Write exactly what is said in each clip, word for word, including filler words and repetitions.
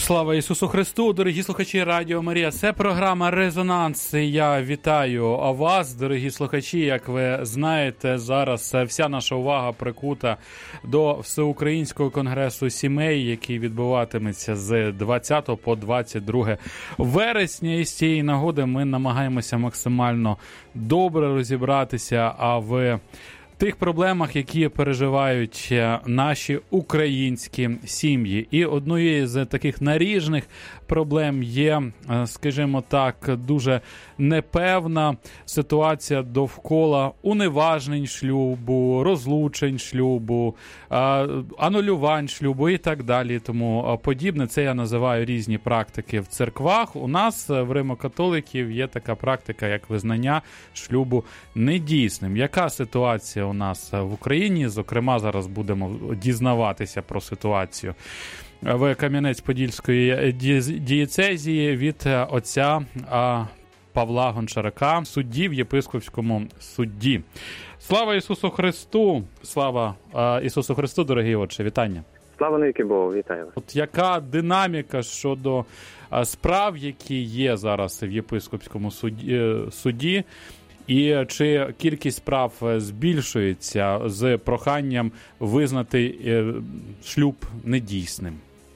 Слава Ісусу Христу, дорогі слухачі Радіо Марія. Це програма «Резонанс». Я вітаю вас, дорогі слухачі. Як ви знаєте, зараз вся наша увага прикута до Всеукраїнського конгресу сімей, який відбуватиметься з двадцятого по двадцять друге вересня. І з цієї нагоди ми намагаємося максимально добре розібратися а в тих проблемах, які переживають наші українські сім'ї. І однією з таких наріжних проблем є, скажімо так, дуже непевна ситуація довкола уневажнень шлюбу, розлучень шлюбу, анулювань шлюбу і так далі. Тому подібне. Це я називаю різні практики в церквах. У нас, в Римо-католиків, є така практика, як визнання шлюбу недійсним. Яка ситуація у нас в Україні? Зокрема, зараз будемо дізнаватися про ситуацію в Кам'янець-Подільської дієцезії від отця Павла Гончарака, судді в єпископському суді. Слава Ісусу Христу! Слава Ісусу Христу, дорогий отче, вітання! Слава навіки Богу, вітаю вас! От яка динаміка щодо справ, які є зараз в єпископському суді, суді, і чи кількість справ збільшується з проханням визнати шлюб недійсним?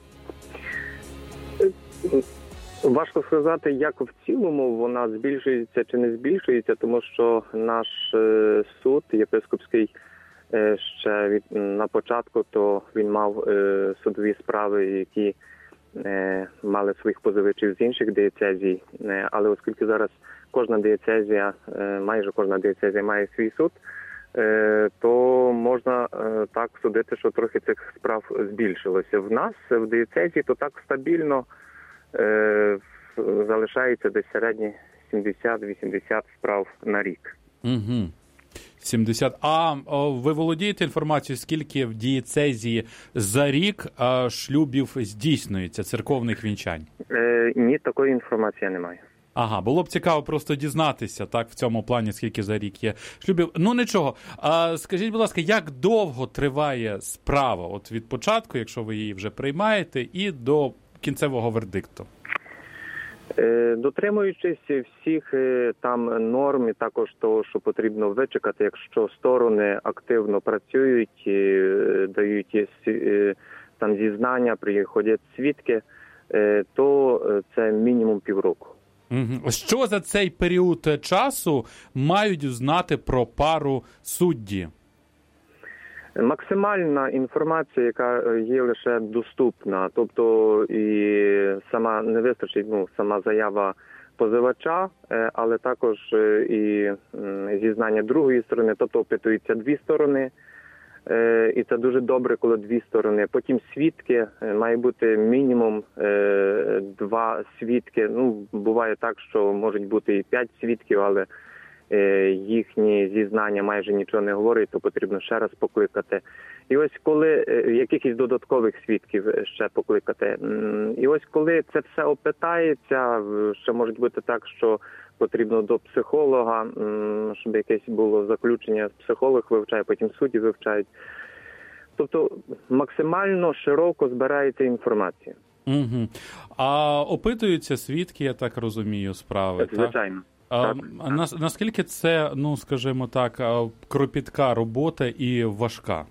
Важко сказати, як в цілому вона збільшується чи не збільшується, тому що наш суд єпископський ще від, на початку, то він мав судові справи, які мали своїх позивачів з інших дієцезій, але оскільки зараз кожна дієцезія, майже кожна дієцезія має свій суд, то можна так судити, що трохи цих справ збільшилося. В нас в дієцезії то так стабільно залишається десь середні сімдесят-вісімдесят справ на рік. Угу. сімдесят. А о, ви володієте інформацією, скільки в дієцезії за рік а, шлюбів здійснюється, церковних вінчань? Е, ні, такої інформації немає. Ага, було б цікаво просто дізнатися, так, в цьому плані, скільки за рік є шлюбів. Ну, нічого. А, скажіть, будь ласка, як довго триває справа, от від початку, якщо ви її вже приймаєте, і до кінцевого вердикту? Дотримуючись всіх там норм і також того, що потрібно вичекати, якщо сторони активно працюють, дають там зізнання, приходять свідки, то це мінімум півроку. Угу. Що за цей період часу мають знати про пару судді? Максимальна інформація, яка є лише доступна, тобто і сама не вистачить, ну, сама заява позивача, але також і зізнання другої сторони, тобто опитуються дві сторони, і це дуже добре, коли дві сторони. Потім свідки, має бути мінімум два свідки, ну, буває так, що можуть бути і п'ять свідків, але їхні зізнання майже нічого не говорять, то потрібно ще раз покликати. І ось коли якихось додаткових свідків ще покликати. І ось коли це все опитається, ще може бути так, що потрібно до психолога, щоб якесь було заключення, психолог вивчає, потім судді вивчають. Тобто максимально широко збирається інформація. Угу. А опитуються свідки, я так розумію, справи, звичайно. Так? А, на, наскільки це, ну, скажімо так, кропітка робота і важка?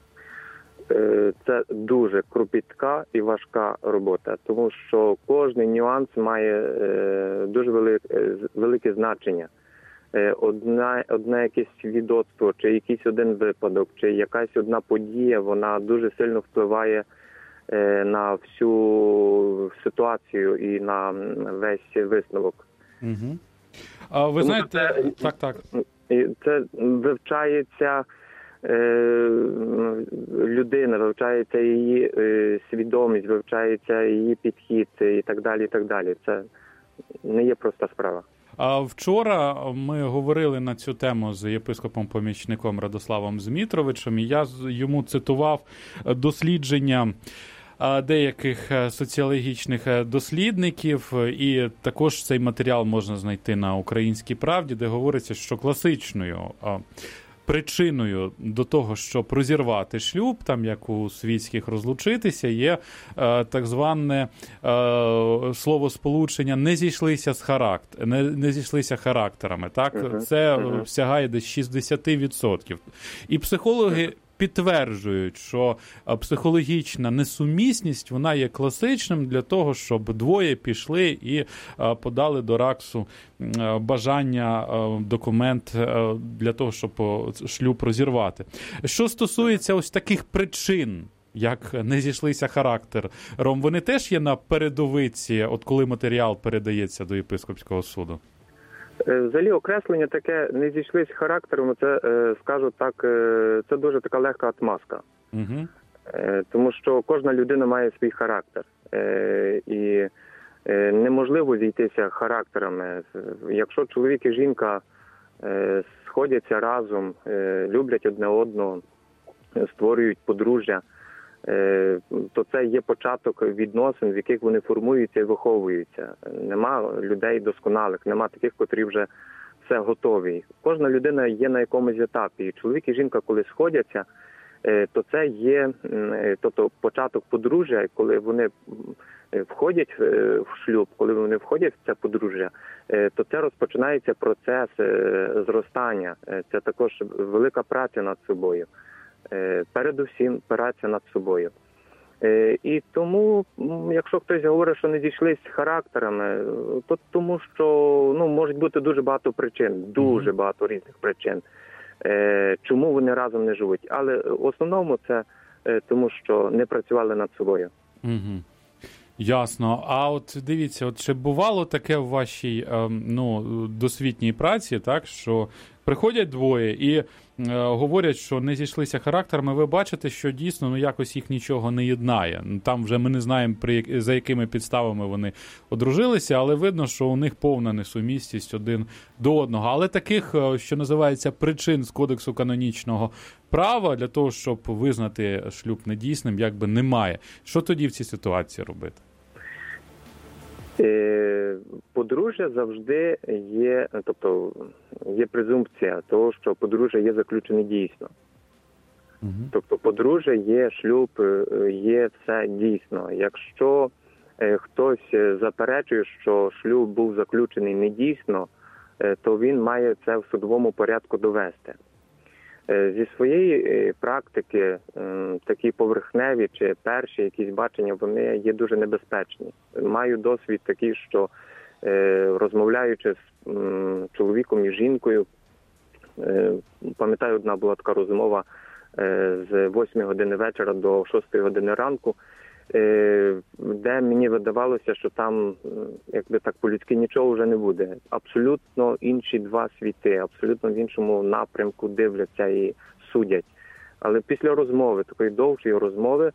Це дуже кропітка і важка робота, тому що кожний нюанс має дуже велике, велике значення. Одне, одне якесь свідоцтво, чи якийсь один випадок, чи якась одна подія, вона дуже сильно впливає на всю ситуацію і на весь висновок. Угу. А ви знаєте, це, так, так. Це вивчається е, людина, вивчається її е, свідомість, вивчається її підхід і так далі, і так далі. Це не є проста справа. А вчора ми говорили на цю тему з єпископом-помічником Радославом Змітровичем, і я йому цитував дослідження деяких соціологічних дослідників, і також цей матеріал можна знайти на «Українській правді», де говориться, що класичною причиною до того, щоб розірвати шлюб, там як у світських розлучитися, є е, так зване е, словосполучення «не зійшлися з характер, не, не зійшлися характерами». Так? Uh-huh. Це uh-huh. сягає десь шістдесят відсотків. І психологи підтверджують, що психологічна несумісність, вона є класичним для того, щоб двоє пішли і подали до РАКСу бажання, документ для того, щоб шлюб розірвати. Що стосується ось таких причин, як не зійшлися характером, вони теж є на передовиці, от коли матеріал передається до єпископського суду? Взагалі окреслення таке «не зійшлись характером», це, скажу так, це дуже така легка отмазка. Угу. Тому що кожна людина має свій характер. І неможливо зійтися характерами. Якщо чоловік і жінка сходяться разом, люблять одне одного, створюють подружжя, то це є початок відносин, в яких вони формуються і виховуються. Нема людей досконалих, нема таких, котрі вже все готові. Кожна людина є на якомусь етапі. І чоловік і жінка, коли сходяться, то це є тобто, початок подружжя, коли вони входять в шлюб, коли вони входять в це подружжя, то це розпочинається процес зростання. Це також велика праця над собою. Передусім праця над собою. І тому, якщо хтось говорить, що не зійшлись характерами, то тому що ну, можуть бути дуже багато причин, дуже багато різних причин, чому вони разом не живуть. Але в основному це тому, що не працювали над собою. Угу. Ясно. А от дивіться, от чи бувало таке в вашій ну, досвітній праці, так, що приходять двоє і е, говорять, що не зійшлися характерами, ви бачите, що дійсно ну, якось їх нічого не єднає. Там вже ми не знаємо, при, за якими підставами вони одружилися, але видно, що у них повна несумісність один до одного. Але таких, що називається, причин з Кодексу канонічного права для того, щоб визнати шлюб недійсним, якби немає. Що тоді в цій ситуації робити? Подружжя завжди є, тобто є презумпція того, що подружжя є заключене дійсно. Угу. Тобто подружжя є, шлюб є, все дійсно. Якщо хтось заперечує, що шлюб був заключений недійсно, то він має це в судовому порядку довести. Зі своєї практики такі поверхневі чи перші якісь бачення, вони є дуже небезпечні. Маю досвід такий, що розмовляючи з чоловіком і жінкою, пам'ятаю, одна була така розмова з восьмої години вечора до шостої години ранку, де мені видавалося, що там, якби так по-людськи, нічого вже не буде. Абсолютно інші два світи, абсолютно в іншому напрямку дивляться і судять. Але після розмови, такої довшої розмови,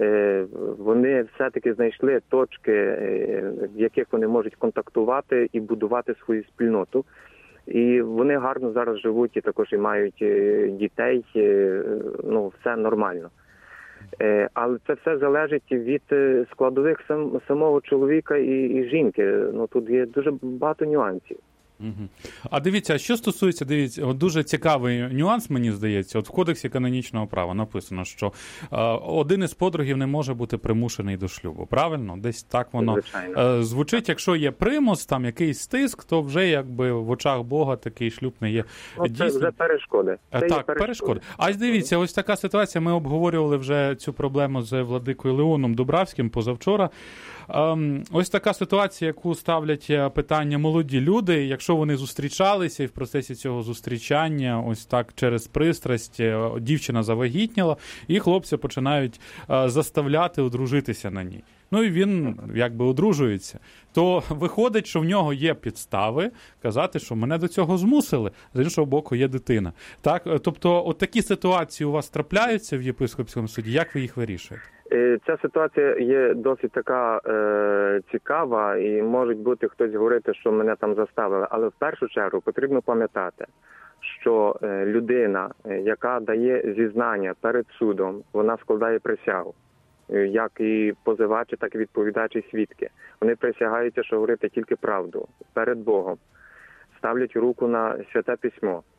вони все-таки знайшли точки, в яких вони можуть контактувати і будувати свою спільноту. І вони гарно зараз живуть і також і мають дітей, ну, все нормально. Але це все залежить від складових сам, самого чоловіка і, і жінки. Ну, тут є дуже багато нюансів. Угу. А дивіться, що стосується, дивіться, от дуже цікавий нюанс, мені здається, от в Кодексі канонічного права написано, що е, один із подругів не може бути примушений до шлюбу, правильно? Десь так воно е, звучить, якщо є примус, там якийсь стиск, то вже якби в очах Бога такий шлюб не є ну, дійсним. Це вже перешкоди. Це так, перешкоди. перешкоди. А дивіться, ось така ситуація, ми обговорювали вже цю проблему з владикою Леоном Дубравським позавчора. Ем, ось така ситуація, яку ставлять питання молоді люди, якщо вони зустрічалися і в процесі цього зустрічання, ось так через пристрасть, дівчина завагітніла, і хлопці починають е, заставляти одружитися на ній. Ну і він якби одружується. То виходить, що в нього є підстави казати, що мене до цього змусили. З іншого боку, є дитина. Так, тобто, от такі ситуації у вас трапляються в єпископському суді. Як ви їх вирішуєте? Ця ситуація є досить така е, цікава, і може бути хтось говорити, що мене там заставили. Але в першу чергу потрібно пам'ятати, що е, людина, яка дає зізнання перед судом, вона складає присягу. Як і позивачі, так і відповідачі свідки. Вони присягаються, що говорити тільки правду перед Богом. Ставлять руку на Святе Письмо.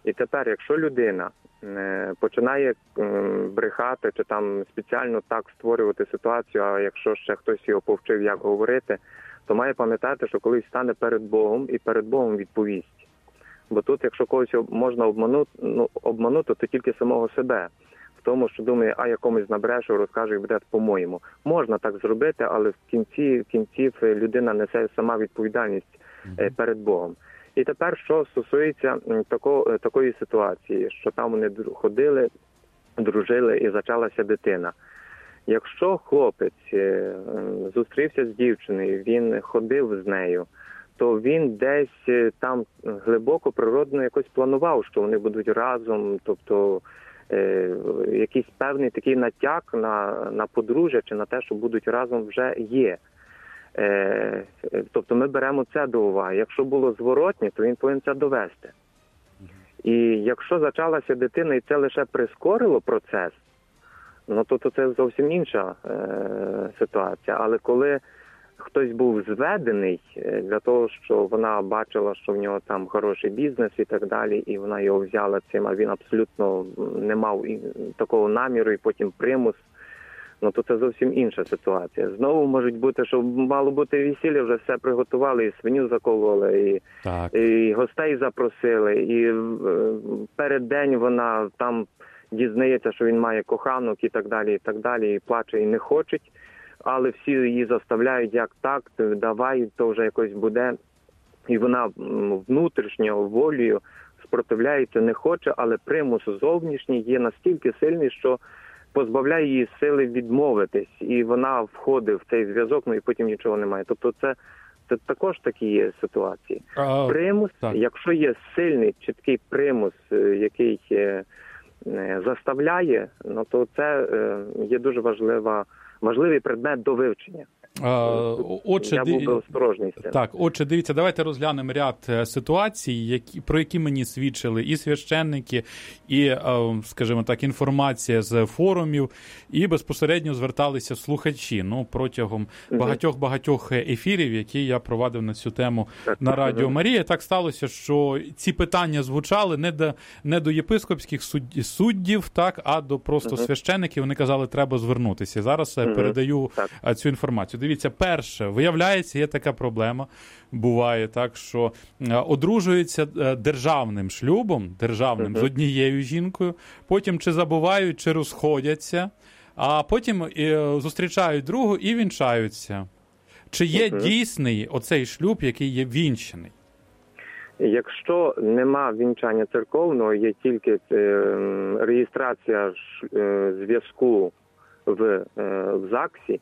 І тепер, якщо людина починає брехати чи там спеціально так створювати ситуацію, а якщо ще хтось його повчив, як говорити, то має пам'ятати, що колись стане перед Богом і перед Богом відповість. Бо тут, якщо когось можна обманути, ну, обманути, то тільки самого себе. В тому, що думає, а я комусь набрешу, розкаже і буде по-моєму. Можна так зробити, але в кінці в кінців людина несе сама відповідальність перед Богом. І тепер, що стосується тако, такої ситуації, що там вони ходили, дружили і зачалася дитина. Якщо хлопець зустрівся з дівчиною, він ходив з нею, то він десь там глибоко, природно якось планував, що вони будуть разом, тобто е, якийсь певний такий натяк на, на подружжя чи на те, що будуть разом, вже є. Е, тобто ми беремо це до уваги. Якщо було зворотне, то він повинен це довести. І якщо зачалася дитина і це лише прискорило процес, ну то, то це зовсім інша е, ситуація. Але коли хтось був зведений для того, що вона бачила, що в нього там хороший бізнес і так далі, і вона його взяла цим, а він абсолютно не мав такого наміру, і потім примус, ну то це зовсім інша ситуація. Знову можуть бути, що мало бути весілля, вже все приготували, і свиню закололи, і, і гостей запросили, і перед день вона там дізнається, що він має коханок і так далі, і так далі, і плаче, і не хоче. Але всі її заставляють, як так, давай, то вже якось буде. І вона внутрішньо, волею спротивляється, не хоче, але примус зовнішній є настільки сильний, що позбавляє її сили відмовитись. І вона входить в цей зв'язок, ну і потім нічого немає. Тобто це, це також такі є ситуації. А, примус, так. Якщо є сильний, чіткий примус, який заставляє, ну то це є дуже важлива важливий предмет до вивчення. Отже, Я був би осторожний з цим. Так, отже, дивіться, давайте розглянемо ряд ситуацій, які, про які мені свідчили і священники, і, скажімо так, інформація з форумів, і безпосередньо зверталися слухачі, ну, протягом угу. багатьох-багатьох ефірів, які я провадив на цю тему так, на Радіо Марія. Так сталося, що ці питання звучали не до, не до єпископських суддів, так, а до просто угу. священників. Вони казали, треба звернутися. Зараз угу. передаю так. цю інформацію. Дивіться, перше, виявляється, є така проблема, буває так, що одружуються державним шлюбом, державним, uh-huh. з однією жінкою, потім чи забувають, чи розходяться, а потім зустрічають другу і вінчаються. Чи є uh-huh. дійсний оцей шлюб, який є вінчаний? Якщо нема вінчання церковного, є тільки реєстрація зв'язку в, в ЗАГСі,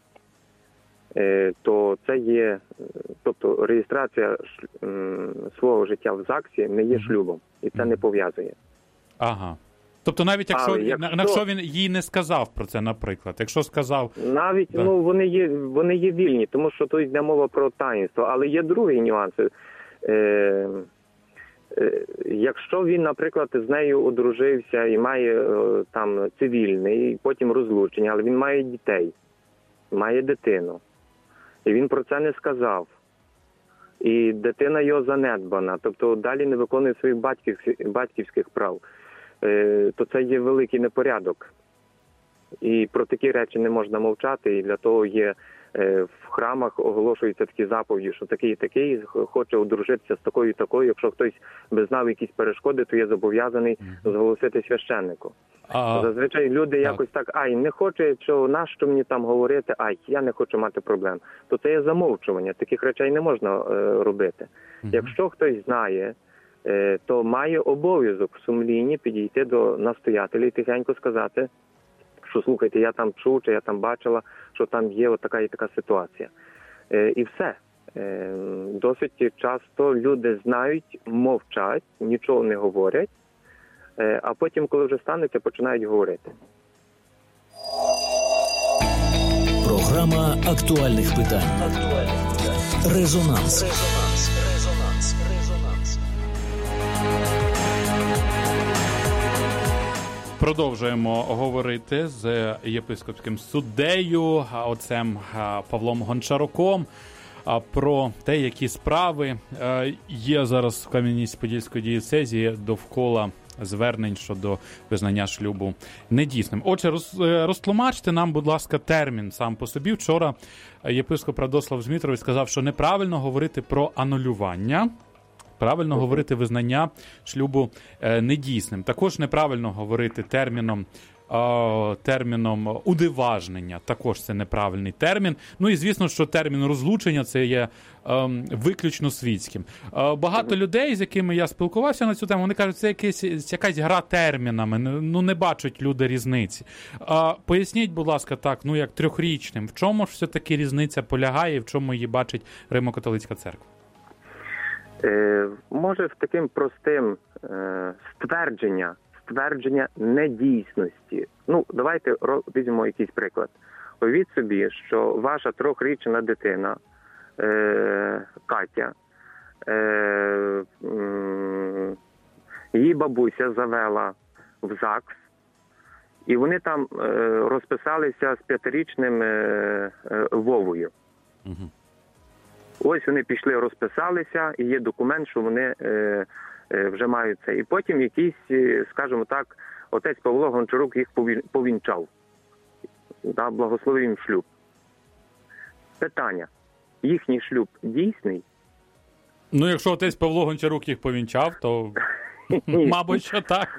то це є, тобто реєстрація свого життя в ЗАГСі не є шлюбом, і це не пов'язує. Ага. Тобто навіть якщо, якщо... якщо він їй не сказав про це, наприклад, якщо сказав... Навіть, да. ну, вони є, вони є вільні, тому що тут йде мова про таїнство, але є другий нюанс. Е, е, якщо він, наприклад, з нею одружився і має е, там цивільний, і потім розлучення, але він має дітей, має дитину, і він про це не сказав. І дитина його занедбана, тобто далі не виконує своїх батьківських, батьківських прав, то це є великий непорядок. І про такі речі не можна мовчати, і для того є в храмах оголошуються такі заповіді, що такий і такий хоче одружитися з такою і такою. Якщо хтось би знав якісь перешкоди, то є зобов'язаний зголосити священнику. А, Зазвичай люди так. якось так, ай, не хоче, що, нащо мені там говорити, ай, я не хочу мати проблем. То це є замовчування, таких речей не можна е, робити. Угу. Якщо хтось знає, е, то має обов'язок в сумлінні підійти до настоятеля і тихенько сказати, що, слухайте, я там чув, чи я там бачила, що там є отака і така ситуація. Е, і все. Е, досить часто люди знають, мовчать, нічого не говорять, а потім, коли вже станеться, починають говорити. Програма актуальних питань. Резонанс. Резонанс. Резонанс. Резонанс. Продовжуємо говорити з єпископським суддею, отцем Павлом Гончаруком, про те, які справи є зараз в Кам'янець-Подільської дієцезії довкола звернень щодо визнання шлюбу недійсним. Отже, роз, розтлумачте нам, будь ласка, термін сам по собі. Вчора єпископ Радослав Змітрович сказав, що неправильно говорити про анулювання, правильно говорити визнання шлюбу недійсним. Також неправильно говорити терміном терміном удиважнення, також це неправильний термін. Ну і звісно, що термін розлучення це є ем, виключно світським. Е, багато людей, з якими я спілкувався на цю тему, вони кажуть, це якась, якась гра термінами, ну не бачать люди різниці. Е, поясніть, будь ласка, так, ну як трьохрічним, в чому ж все-таки різниця полягає і в чому її бачить Римо-католицька церква? Е, може, в таким простим е, ствердження, ствердження недійсності. Ну, давайте візьмемо якийсь приклад. Уявіть собі, що ваша трьохрічна дитина, е, Катя, е, м, її бабуся завела в ЗАГС, і вони там е, розписалися з п'ятирічним е, е, Вовою. Угу. Ось вони пішли, розписалися, і є документ, що вони е, е, вже мають це. І потім якийсь, скажімо так, отець Павло Гончарук їх повінчав, да, благословив їм шлюб. Питання. Їхній шлюб дійсний? Ну, якщо отець Павло Гончарук їх повінчав, то, мабуть, що так.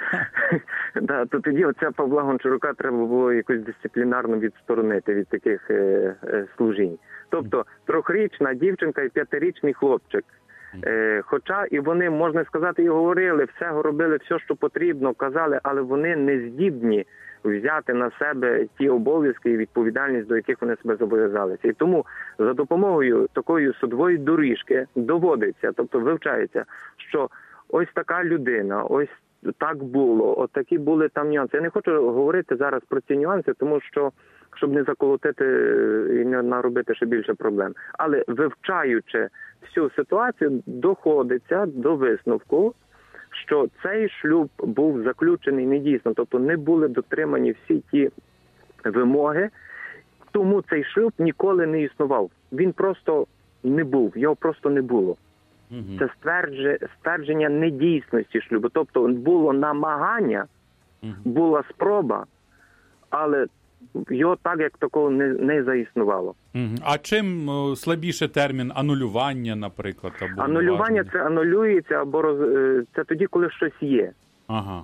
Да, то тоді оця Павла Гончарука треба було якось дисциплінарно відсторонити від таких е, е, служінь. Тобто трьохрічна дівчинка і п'ятирічний хлопчик. Е, хоча і вони, можна сказати, і говорили, все робили, все, що потрібно, казали, але вони не здібні взяти на себе ті обов'язки і відповідальність, до яких вони себе зобов'язалися. І тому за допомогою такої судової доріжки доводиться, тобто вивчається, що ось така людина, ось так було, от такі були там нюанси. Я не хочу говорити зараз про ці нюанси, тому що, щоб не заколотити і не наробити ще більше проблем. Але вивчаючи всю ситуацію, доходиться до висновку, що цей шлюб був заключений недійсно, тобто не були дотримані всі ті вимоги, тому цей шлюб ніколи не існував. Він просто не був, його просто не було. Угу. Це ствердження недійсності шлюбу. Тобто було намагання, угу. була спроба, але його так, як такого, не, не заіснувало. Угу. А чим о, слабіше термін анулювання, наприклад? Або анулювання – це анулюється, або роз... це тоді, коли щось є. Ага.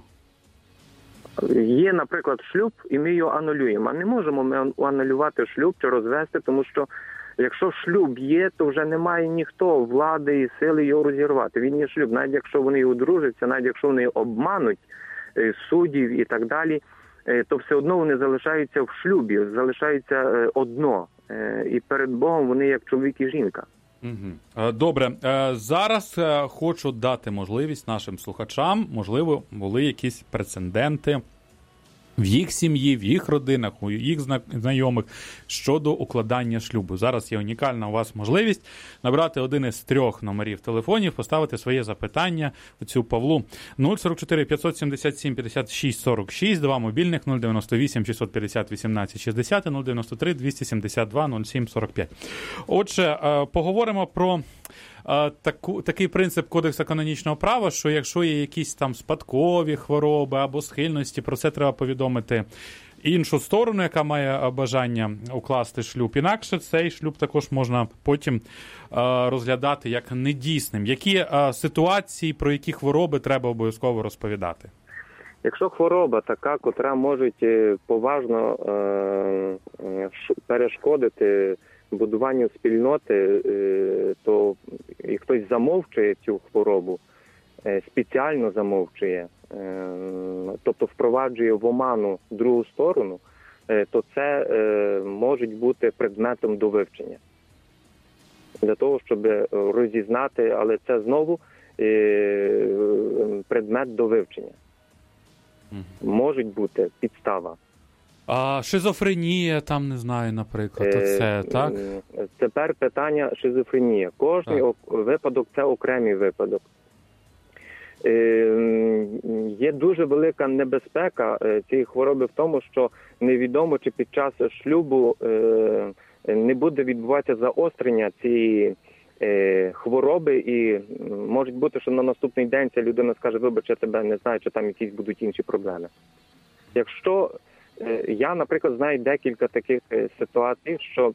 Є, наприклад, шлюб, і ми його анулюємо. А не можемо ми анулювати шлюб чи розвести, тому що якщо шлюб є, то вже немає ніхто влади і сили його розірвати. Він є шлюб. Навіть якщо вони одружаться, навіть якщо вони обмануть суддів і так далі, то все одно вони залишаються в шлюбі, залишаються одно. І перед Богом вони як чоловік і жінка. Угу. Добре. Зараз хочу дати можливість нашим слухачам, можливо, були якісь прецеденти в їх сім'ї, в їх родинах, у їх знайомих щодо укладання шлюбу. Зараз є унікальна у вас можливість набрати один із трьох номерів телефонів, поставити своє запитання цю Павлу. нуль сорок чотири п'ятсот сімдесят сім п'ятдесят шість сорок шість, два мобільних нуль дев'яносто вісім шістсот п'ятдесят вісімнадцять шістдесят, нуль дев'яносто три двісті сімдесят два нуль сім сорок п'ять. Отже, поговоримо про Таку, такий принцип Кодексу канонічного права, що якщо є якісь там спадкові хвороби або схильності, про це треба повідомити іншу сторону, яка має бажання укласти шлюб. Інакше цей шлюб також можна потім розглядати як недійсним. Які ситуації, про які хвороби треба обов'язково розповідати? Якщо хвороба така, котра може поважно перешкодити будуванню спільноти, то і хтось замовчує цю хворобу, спеціально замовчує, тобто впроваджує в оману другу сторону, то це може бути предметом до вивчення. Для того, щоб розізнати, але це знову предмет до вивчення. Може бути підстава. А шизофренія, там, не знаю, наприклад, оце, так? Тепер питання шизофренія. Кожний так. випадок – це окремий випадок. Є дуже велика небезпека цієї хвороби в тому, що невідомо, чи під час шлюбу не буде відбуватися заострення цієї е, хвороби, і може бути, що на наступний день ця людина скаже, вибач, я тебе не знаю, чи там якісь будуть інші проблеми. Якщо е, я, наприклад, знаю декілька таких е, ситуацій, що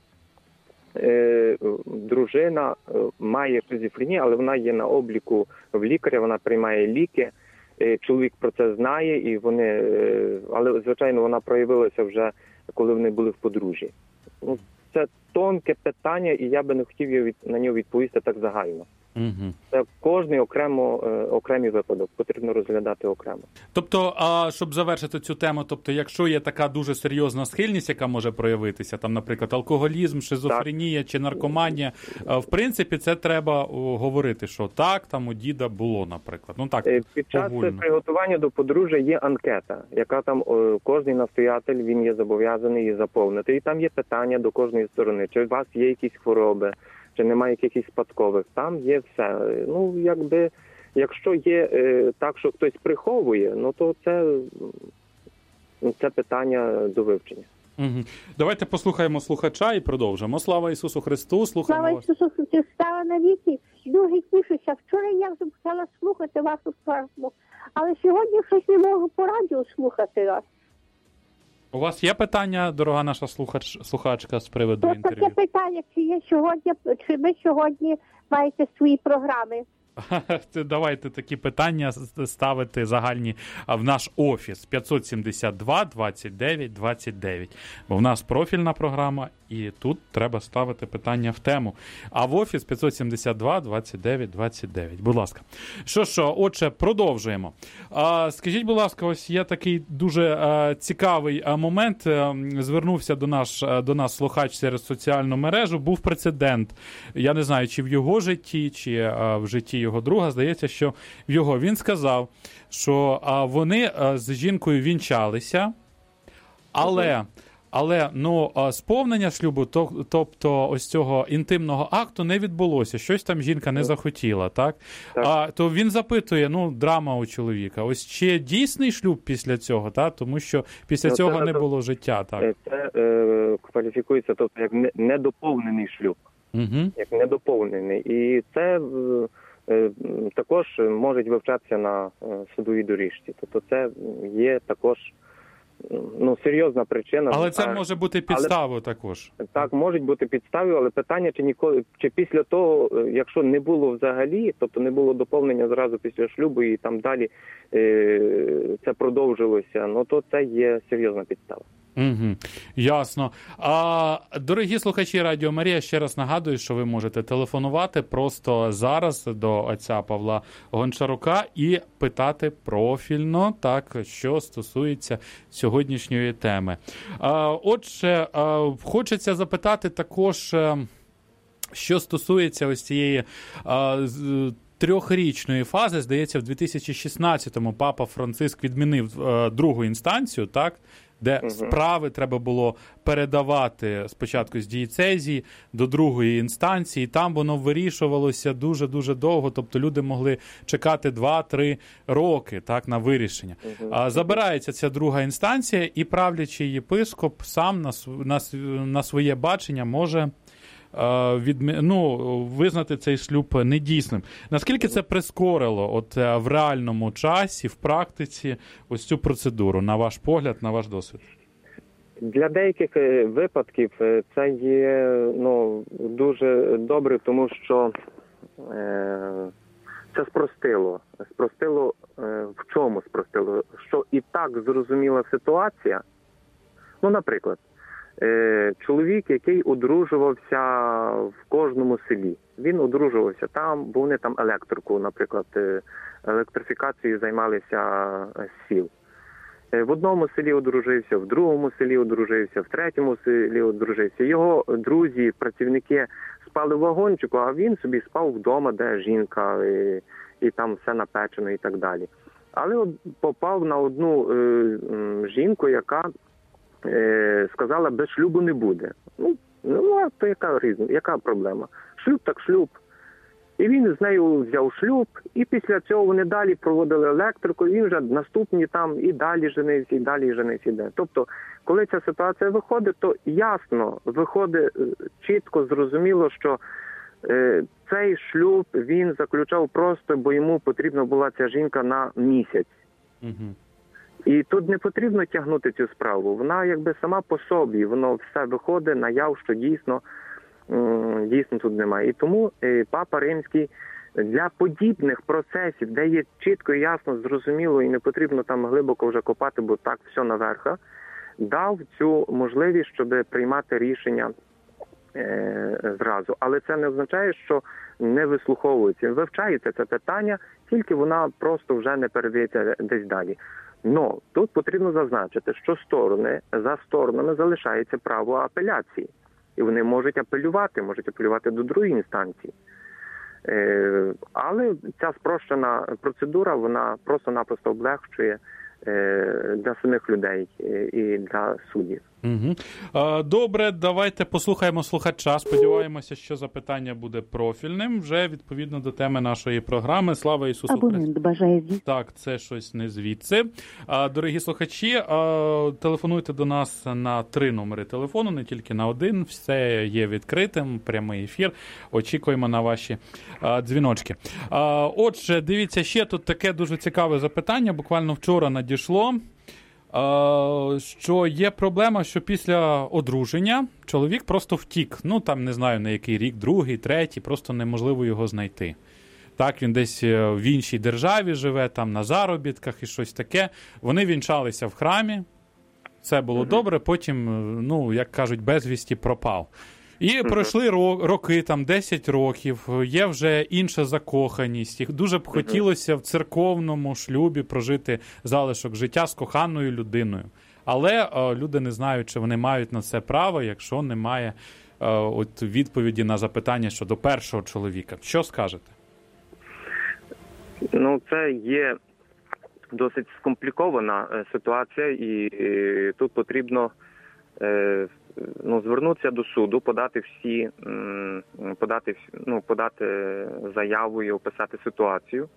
е, дружина е, має шизофренію, але вона є на обліку в лікаря, вона приймає ліки, е, чоловік про це знає, і вони, е, але, звичайно, вона проявилася вже, коли вони були в подружжі. Ну, це тонке питання, і я би не хотів на нього відповісти так загально. Угу. Це кожний окремо, е, окремий випадок, потрібно розглядати окремо. Тобто, а, щоб завершити цю тему, тобто, якщо є така дуже серйозна схильність, яка може проявитися, там, наприклад, алкоголізм, шизофренія чи наркоманія, а, в принципі, це треба о, говорити, що так, там у діда було, наприклад. Ну так, Під час огульно. приготування до подружжя є анкета, яка там о, кожний настоятель, він є зобов'язаний її заповнити. І там є питання до кожної сторони, чи у вас є якісь хвороби, чи немає якихось спадкових. Там є все. Ну, якби, якщо є е, так, що хтось приховує, ну то це, це питання до вивчення. Угу. Давайте послухаємо слухача і продовжимо. Слава Ісусу Христу, слухаємо Слава вас. Ісусу Христу, стала на віки. Дуже тішуся. Вчора я вже почала слухати вашу програму, але сьогодні щось не можу по радіо слухати вас. У вас є питання, дорога наша слухач, слухачка, з приводу Тут інтерв'ю? таке питання, чи є сьогодні, чи ви сьогодні маєте свої програми? Давайте такі питання ставити загальні в наш офіс п'ятсот сімдесят два двадцять дев'ять двадцять дев'ять. Бо в нас профільна програма, і тут треба ставити питання в тему. А в офіс п'ятсот сімдесят два двадцять дев'ять двадцять дев'ять. Будь ласка. Що що, отже, продовжуємо. А, скажіть, будь ласка, ось є такий дуже а, цікавий а, момент. А, звернувся до, наш, а, до нас слухач через соціальну мережу. Був прецедент. Я не знаю, чи в його житті, чи а, в житті його друга. Здається, що в його. Він сказав, що а, вони а, з жінкою вінчалися, але... Але ну, сповнення шлюбу, то, тобто ось цього інтимного акту не відбулося. Щось там жінка не захотіла, так? Так. А, то він запитує, ну, драма у чоловіка. Ось чи дійсний шлюб після цього, так? Тому що після ну, цього це, не було життя, так? Це е, кваліфікується тобто, як недоповнений шлюб. Угу. Як недоповнений. І це е, також може вивчатися на е, судовій доріжці. Тобто це є також ну, серйозна причина. Але це а, може бути підставою але, також. Так, можуть бути підставою, але питання, чи ніколи, чи після того, якщо не було взагалі, тобто не було доповнення зразу після шлюбу і там далі е, це продовжилося, ну то це є серйозна підстава. Угу, ясно. А, дорогі слухачі Радіо Марія, ще раз нагадую, що ви можете телефонувати просто зараз до отця Павла Гончарука і питати профільно, так, що стосується сьогоднішньої теми. А, отже, а, хочеться запитати також, що стосується ось цієї а, з, трьохрічної фази. Здається, в дві тисячі шістнадцятому папа Франциск відмінив а, другу інстанцію, так, де угу. справи треба було передавати спочатку з дієцезії до другої інстанції, і там воно вирішувалося дуже-дуже довго, тобто люди могли чекати два-три роки, так, на вирішення. Угу. А, забирається ця друга інстанція, і правлячий єпископ сам на, на, на своє бачення може Відмі... ну, визнати цей шлюб недійсним. Наскільки це прискорило от в реальному часі, в практиці ось цю процедуру, на ваш погляд, на ваш досвід? Для деяких випадків це є ну, дуже добре, тому що е, це спростило. Спростило е, в чому спростило? Що і так зрозуміла ситуація. Ну, наприклад, чоловік, який одружувався в кожному селі. Він одружувався там, бо вони там електрику, наприклад, електрифікацією займалися сіл. В одному селі одружився, в другому селі одружився, в третьому селі одружився. Його друзі, працівники спали в вагончику, а він собі спав вдома, де жінка, і, і там все напечено і так далі. Але от попав на одну е, жінку, яка сказала, без шлюбу не буде. Ну, ну а то яка різниця, яка проблема? Шлюб так шлюб. І він з нею взяв шлюб, і після цього вони далі проводили електрику, і він вже наступні там і далі женився, і далі женився. Іде. Тобто, коли ця ситуація виходить, то ясно, виходить чітко, зрозуміло, що Цей шлюб він заключав просто, бо йому потрібна була ця жінка на місяць. Угу. І тут не потрібно тягнути цю справу. Вона якби сама по собі, воно все виходить наяв, що дійсно, дійсно тут немає. І тому Папа Римський для подібних процесів, де є чітко і ясно, зрозуміло, і не потрібно там глибоко вже копати, бо так все наверха, дав цю можливість, щоб приймати рішення е, зразу. Але це не означає, що не вислуховується. Вивчається це питання, тільки вона просто вже не передається десь далі. Но тут потрібно зазначити, що сторони, за сторонами залишається право апеляції. І вони можуть апелювати, можуть апелювати до другої інстанції. Е, але ця спрощена процедура, вона просто-напросто облегчує е, для самих людей і для суддів. Угу. Добре, давайте послухаємо слухача. Сподіваємося, що запитання буде профільним, вже відповідно до теми нашої програми. Слава Ісусу Христу! Бажає. Так, це щось не звідси. Дорогі слухачі, телефонуйте до нас на три номери телефону, не тільки на один. Все є відкритим, прямий ефір. Очікуємо на ваші дзвіночки. Отже, дивіться, ще тут таке дуже цікаве запитання. Буквально вчора надійшло. Що є проблема, що після одруження чоловік просто втік. Ну, там, не знаю, на який рік, другий, третій, просто неможливо його знайти. Так, він десь в іншій державі живе, там на заробітках і щось таке. Вони вінчалися в храмі, все було mm-hmm. добре, потім, ну, як кажуть, безвісті пропав. І mm-hmm. пройшли роки, там десять років, є вже інша закоханість. Їх дуже б mm-hmm. хотілося в церковному шлюбі прожити залишок життя з коханою людиною. Але о, люди не знають, чи вони мають на це право, якщо немає о, от відповіді на запитання щодо першого чоловіка. Що скажете? Ну, це є досить скомплікована ситуація, і, і тут потрібно е, ну, звернутися до суду, подати всі, подати, ну, подати заяву і описати ситуацію.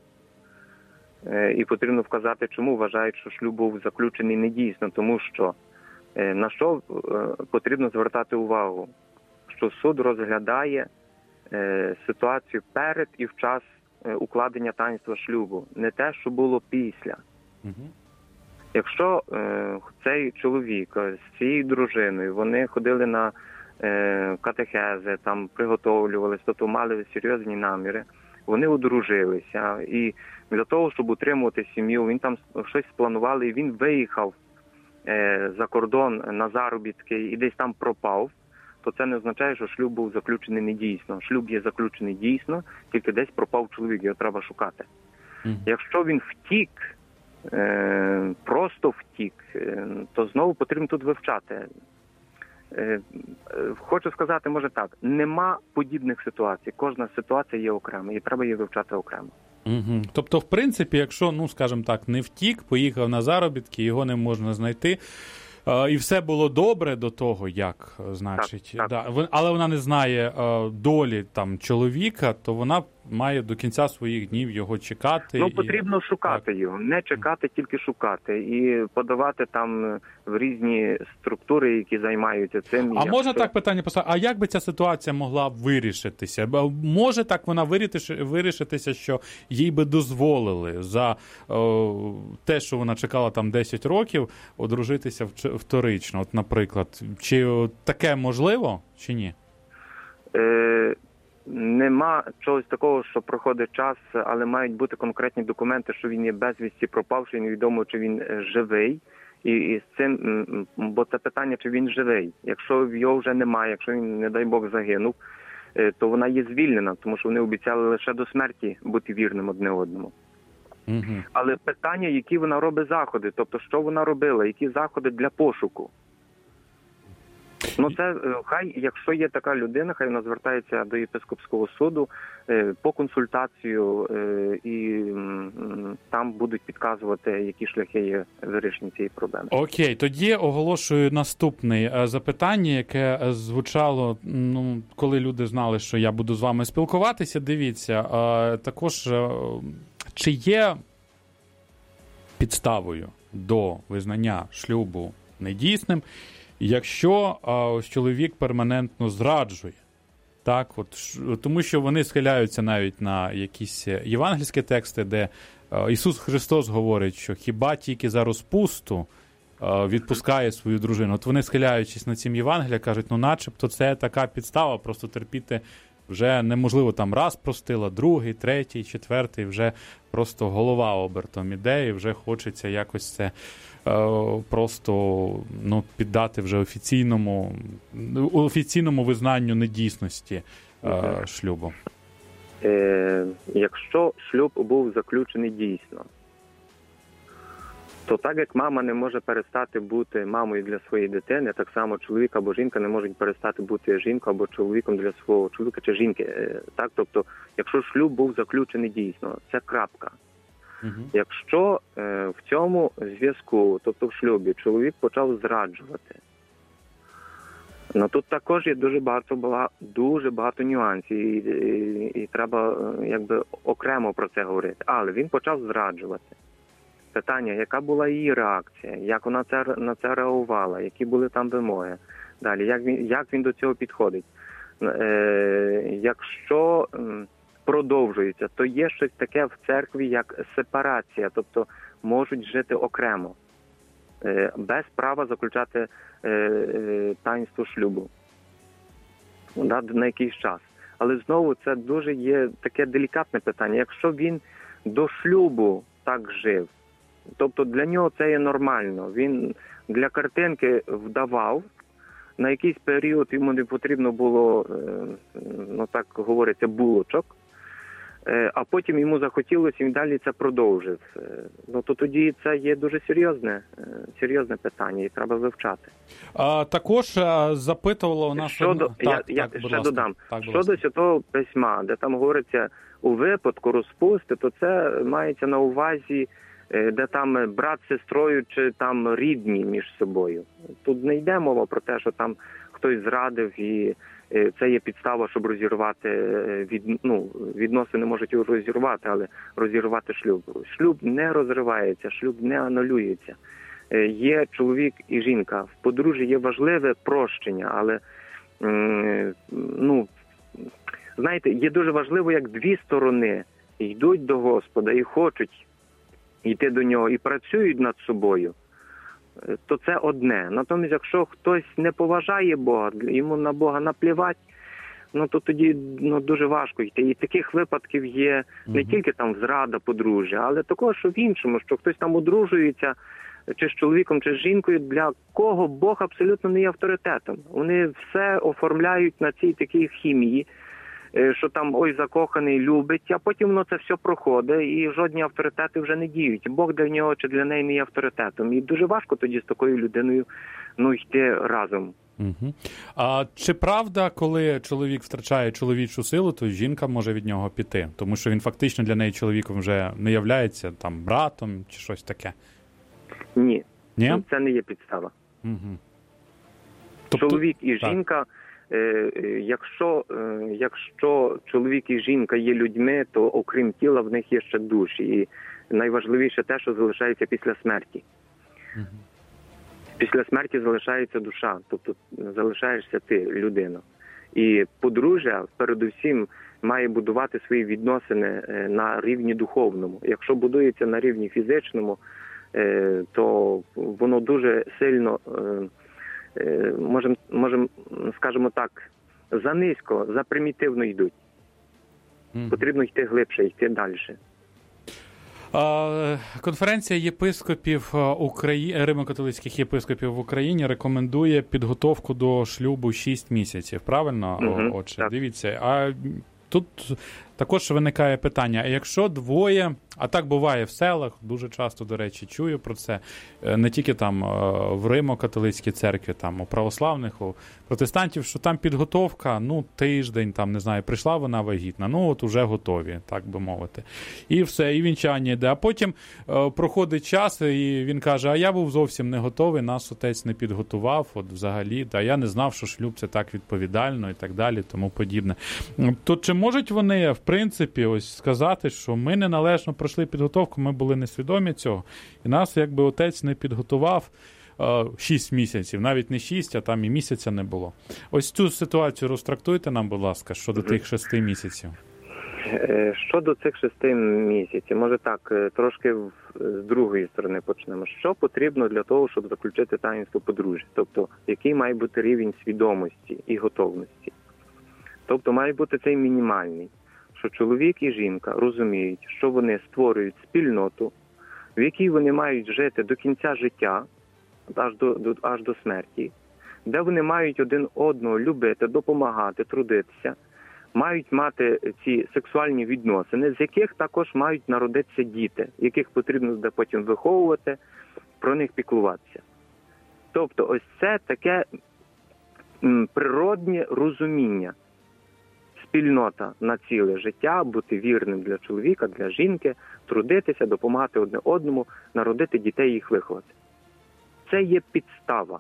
Е, і потрібно вказати, чому вважають, що шлюб був заключений недійсно, тому що е, на що е, потрібно звертати увагу, що суд розглядає е, ситуацію перед і в час укладення таїнства шлюбу, не те, що було після. Угу. Якщо е, цей чоловік з цією дружиною, вони ходили на е, катехези, там приготовлювалися, тобто мали серйозні наміри, вони одружилися, і для того, щоб утримувати сім'ю, він там щось спланували, і він виїхав е, за кордон на заробітки і десь там пропав, то це не означає, що шлюб був заключений недійсно. Шлюб є заключений дійсно, тільки десь пропав чоловік, його треба шукати. Mm. Якщо він втік, е, просто втік, е, то знову потрібно тут вивчати. Е, е, хочу сказати, може так, нема подібних ситуацій. Кожна ситуація є окрема, і треба її вивчати окремо. Угу. Тобто, в принципі, якщо, ну, скажімо так, не втік, поїхав на заробітки, його не можна знайти, і все було добре до того, як, значить, так, так. Да. Але вона не знає долі там чоловіка, то вона має до кінця своїх днів його чекати. Ну, потрібно і... шукати так. його, не чекати, тільки шукати. І подавати там в різні структури, які займаються цим. А можна так питання поставити, а як би ця ситуація могла вирішитися? Може так вона вирішитися, що їй би дозволили за о, те, що вона чекала там десять років, одружитися вторично, от, наприклад. Чи таке можливо, чи ні? Е... Нема чогось такого, що проходить час, але мають бути конкретні документи, що він є безвісті пропавший, невідомо, чи він живий. І, і з цим, бо це питання, чи він живий. Якщо його вже немає, якщо він, не дай Бог, загинув, то вона є звільнена, тому що вони обіцяли лише до смерті бути вірним одне одному. Угу. Але питання, які вона робить заходи, тобто що вона робила, які заходи для пошуку. Ну, це, хай, якщо є така людина, хай вона звертається до єпископського суду е, по консультацію, е, і м, там будуть підказувати, які шляхи є вирішення цієї проблеми. Окей, тоді оголошую наступне запитання, яке звучало, ну, коли люди знали, що я буду з вами спілкуватися. Дивіться, е, також, е, чи є підставою до визнання шлюбу недійсним, якщо а, ось чоловік перманентно зраджує Так, от, тому що вони схиляються навіть на якісь євангельські тексти, де Ісус Христос говорить, що хіба тільки за розпусту відпускає свою дружину. От вони, схиляючись на цім Євангелія, кажуть, ну начебто це така підстава, просто терпіти вже неможливо, там раз простила, другий, третій, четвертий, вже просто голова обертом іде, і вже хочеться якось це е, просто ну, піддати вже офіційному, офіційному визнанню недійсності е, шлюбу. Е, якщо шлюб був заключений дійсно, то так як мама не може перестати бути мамою для своєї дитини, так само чоловік або жінка не можуть перестати бути жінкою або чоловіком для свого чоловіка чи жінки. Так, тобто, якщо шлюб був заключений дійсно, це крапка. Угу. Якщо е, в цьому зв'язку, тобто в шлюбі, чоловік почав зраджувати, ну тут також є дуже багато, була, дуже багато нюансів, і, і, і треба якби окремо про це говорити. Але він почав зраджувати. Питання, яка була її реакція, як вона це, на це реагувала, які були там вимоги. Далі, як він, як він до цього підходить. Е, якщо продовжується, то є щось таке в церкві, як сепарація, тобто можуть жити окремо, е, без права заключати е, е, таїнство шлюбу на, на якийсь час. Але знову це дуже є таке делікатне питання. Якщо він до шлюбу так жив, тобто для нього це є нормально. Він для картинки вдавав, на якийсь період йому не потрібно було, ну так говориться, булочок, а потім йому захотілося, він далі це продовжив. Ну то тоді це є дуже серйозне, серйозне питання і треба вивчати. А, також а, запитувала у нас... Щодо, так, я так, я так, ще додам. Так, щодо Святого Письма, де там говориться у випадку розпусти, то це мається на увазі, де там брат з сестрою чи там рідні між собою. Тут не йде мова про те, що там хтось зрадив і це є підстава, щоб розірвати, від, ну, відносини можуть розірвати, але розірвати шлюб. Шлюб не розривається, шлюб не анулюється. Є чоловік і жінка. В подружжі є важливе прощення, але, ну, знаєте, є дуже важливо, як дві сторони йдуть до Господа і хочуть йти до нього і працюють над собою, то це одне. Натомість, якщо хтось не поважає Бога, йому на Бога наплівати, ну то тоді ну, дуже важко йти. І таких випадків є не тільки там зрада подружжя, але також що в іншому, що хтось там одружується чи з чоловіком, чи з жінкою, для кого Бог абсолютно не є авторитетом. Вони все оформляють на цій такій хімії, що там ой закоханий, любить, а потім воно це все проходить і жодні авторитети вже не діють. Бог для нього чи для неї не є авторитетом. І дуже важко тоді з такою людиною ну, йти разом. Угу. А чи правда, коли чоловік втрачає чоловічу силу, то жінка може від нього піти? Тому що він фактично для неї чоловіком вже не являється там братом чи щось таке? Ні. Ні? Це не є підстава. Угу. Тобто... Чоловік і так. жінка... Якщо, якщо чоловік і жінка є людьми, то окрім тіла в них є ще душі. І найважливіше те, що залишається після смерті. Угу. Після смерті залишається душа, тобто залишаєшся ти, людина. І подружжя, передусім, має будувати свої відносини на рівні духовному. Якщо будується на рівні фізичному, то воно дуже сильно... Можемо, можем, скажімо так, занизько, запримітивно йдуть. Mm. Потрібно йти глибше, йти далі. Конференція єпископів України, Римо-католицьких єпископів в Україні рекомендує підготовку до шлюбу шість місяців, правильно? Mm-hmm. Отже, так. Дивіться, а тут також виникає питання, а якщо двоє, а так буває в селах, дуже часто, до речі, чую про це, не тільки там в Римо-католицькій церкві, там у православних, у протестантів, що там підготовка, ну, тиждень, там, не знаю, прийшла вона вагітна, ну, от уже готові, так би мовити. І все, і вінчання йде. А потім е, проходить час, і він каже, а я був зовсім не готовий, нас отець не підготував, от взагалі, та я не знав, що шлюб це так відповідально і так далі, тому подібне. То чи можуть вони, в принципі, ось сказати, що ми неналежно пройшли підготовку, ми були несвідомі цього, і нас якби отець не підготував. шість місяців, навіть не шість, а там і місяця не було. Ось цю ситуацію розтрактуйте нам, будь ласка, щодо тих шести місяців. Щодо цих шести місяців, може так, трошки з другої сторони почнемо. Що потрібно для того, щоб заключити таїнство подружжя? Тобто, який має бути рівень свідомості і готовності? Тобто, має бути цей мінімальний, що чоловік і жінка розуміють, що вони створюють спільноту, в якій вони мають жити до кінця життя, аж до, до, аж до смерті, де вони мають один одного любити, допомагати, трудитися, мають мати ці сексуальні відносини, з яких також мають народитися діти, яких потрібно буде потім виховувати, про них піклуватися. Тобто ось це таке м, природнє розуміння. Спільнота на ціле життя, бути вірним для чоловіка, для жінки, трудитися, допомагати одне одному, народити дітей і їх виховати. Це є підстава.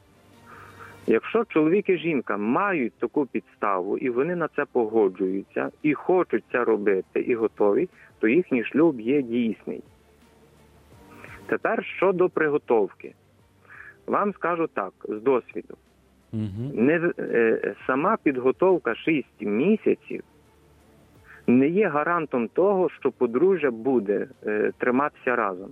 Якщо чоловік і жінка мають таку підставу, і вони на це погоджуються, і хочуть це робити, і готові, то їхній шлюб є дійсний. Тепер щодо приготовки. Вам скажу так, з досвіду. Угу. Не, е, сама підготовка шість місяців не є гарантом того, що подружжя буде е, триматися разом.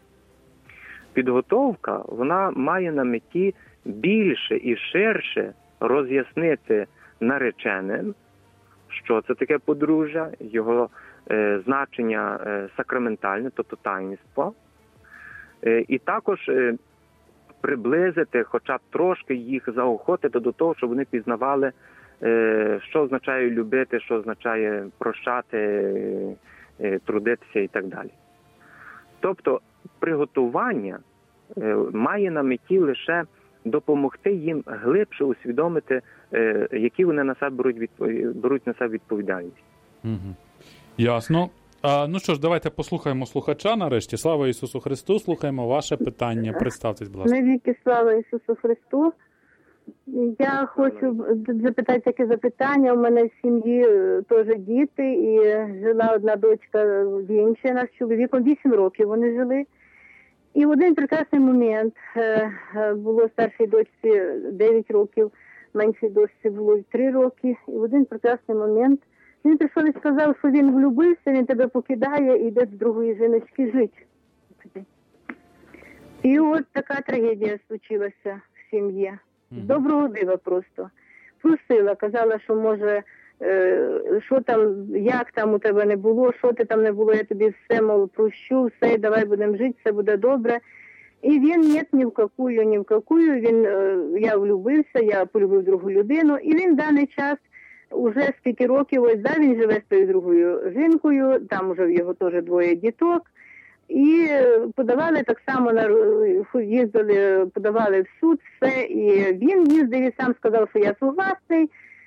Підготовка, вона має на меті більше і ширше роз'яснити нареченим, що це таке подружжя, його е, значення е, сакраментальне, тобто таїнство, е, і також е, приблизити, хоча б трошки їх заохотити до того, щоб вони пізнавали, е, що означає любити, що означає прощати, е, трудитися і так далі. Тобто приготування е, має на меті лише допомогти їм глибше усвідомити, е, які вони на себе беруть, відпов... беруть на себе відповідальність. Угу. Ясно. А, ну що ж, давайте послухаємо слухача нарешті. Слава Ісусу Христу, слухаємо ваше питання. Представтесь, будь ласка. Навіки слава Ісусу Христу. Я хочу запитати таке запитання. У мене в сім'ї теж діти, і жила одна дочка вінчена з чоловіком. Вісім років вони жили. І в один прекрасний момент було старшій дочці дев'ять років, меншій дочці було три роки. І в один прекрасний момент він прийшов і сказав, що він влюбився, він тебе покидає і йде з другої жіночки жити. І от така трагедія случилася в сім'ї. Доброго дива просто. Просила, казала, що може, е, що там, як там у тебе не було, що ти там не було, я тобі все, мов, прощу, все, давай будемо жити, все буде добре. І він, ні, ні в какую, ні в какую, він, е, я влюбився, я полюбив другу людину, і він в даний час уже скільки років, ось, да, він живе з тою другою жінкою, там уже в його теж двоє діток. І подавали так само, на їздили, подавали в суд, все, і він їздив і сам сказав, що я согласний,